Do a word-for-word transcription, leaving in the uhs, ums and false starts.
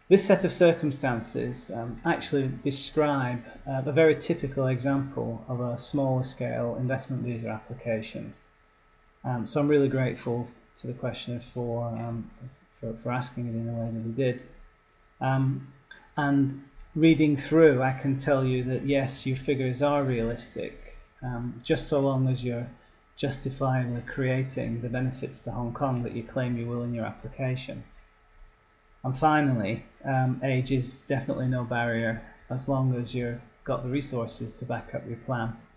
This set of circumstances um, actually describe uh, a very typical example of a smaller scale investment visa application. Um, so I'm really grateful to the questioner for, um, for, for asking it in the way that he did. Um, and reading through, I can tell you that yes, your figures are realistic, um, just so long as you're justifiably creating the benefits to Hong Kong that you claim you will in your application. And finally, um, age is definitely no barrier as long as you've got the resources to back up your plan.